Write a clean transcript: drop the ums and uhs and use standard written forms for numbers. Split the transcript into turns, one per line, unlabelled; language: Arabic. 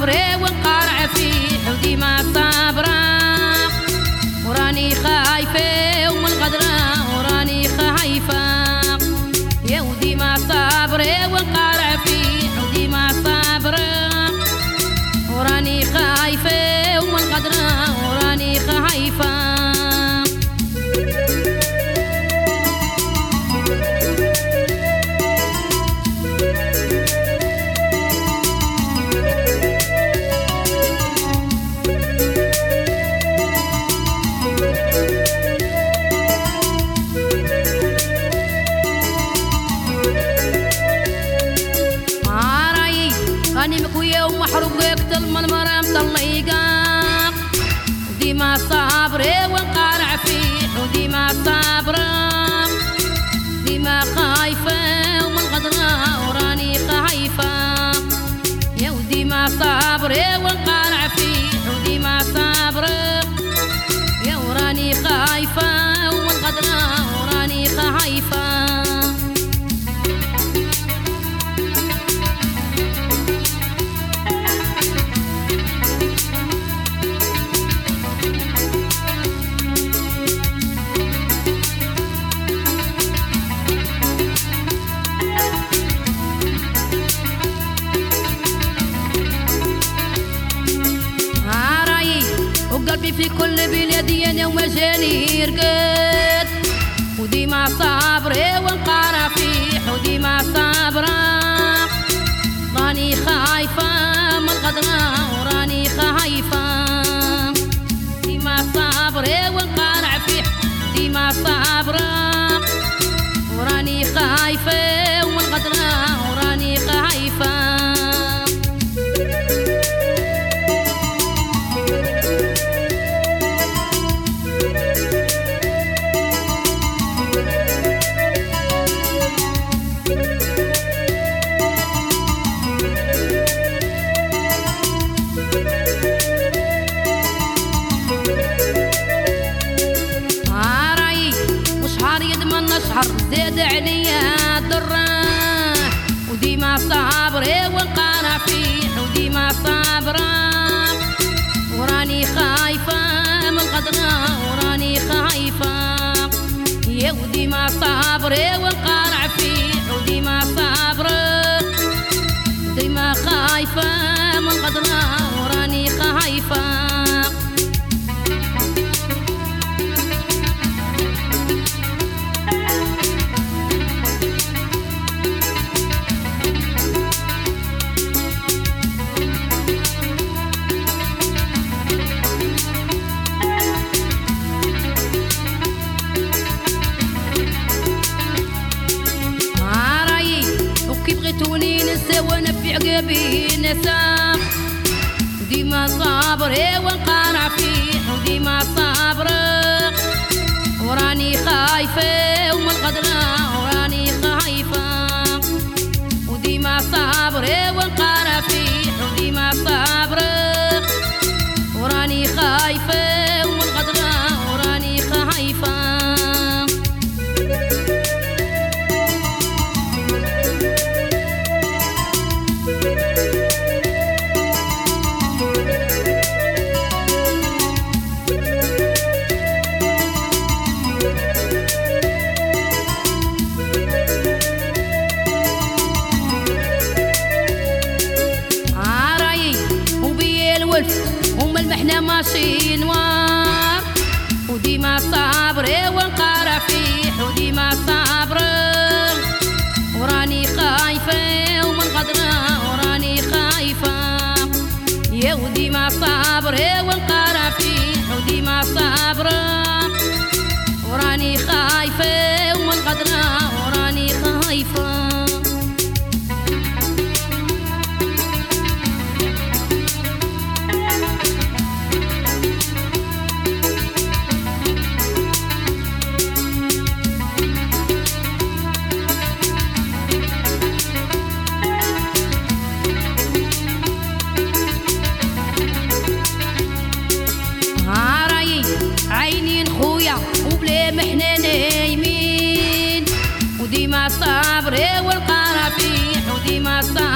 صابرة ونقارع فيه وديما صابرة وراني خايفة ومن غدرة وراني خايفة يا وديما صابرة ونقارع فيه وديما صابرة وراني خايفة ومن غدرة وراني خايفة راني مكوية ومحروق يقتل من مرام طليقة وديما صابرة ونقارع فيه وديما صابرة ديما خايفة ومن غدرة وراني خايفة يا وديما صابرة ونقارع فيه وديما صابرة يا وراني خايفة ومن غدرة وراني خايفة وقلبي في كل بلادي انا وما جاني يرقد وديما صابرة ونقارع فيه وديما صابرة راني خايفة من الغدرة وراني خايفة ديما صابرة ونقارع فيه ديما صابرة وراني خايفة ومن الغدرة وراني خايفة شهر زاد عليا الدراح وديما صابرة ونقارع فيه وديما صابرة وراني خايفة من الغدرة وراني خايفة يا وديما صابرة ونقارع فيه وديما صابرة ديما خايفة من الغدرة وراني خايفة بغيتوني ننسى وانا في عقابي نسى وديما صابرة ونقارع فيه وديما صابرة وراني خايفة ومن الغدرة وراني خايفة وديما صابرة ونقارع فيه وديما صابرة وراني خايفة ومن الغدرة وراني خايفة هم المحنة ماشي نوار وديما صابرة ونقارع فيه وديما صابرة وراني خايفة ومن غدرة وراني خايفة يا وديما صابرة ونقارع فيه وديما صابرة وراني خايفة ومن غدرة وراني خايفة عينين خويا وبلا محنا نايمين وديما صابرة والقرا فيه وديما صابرة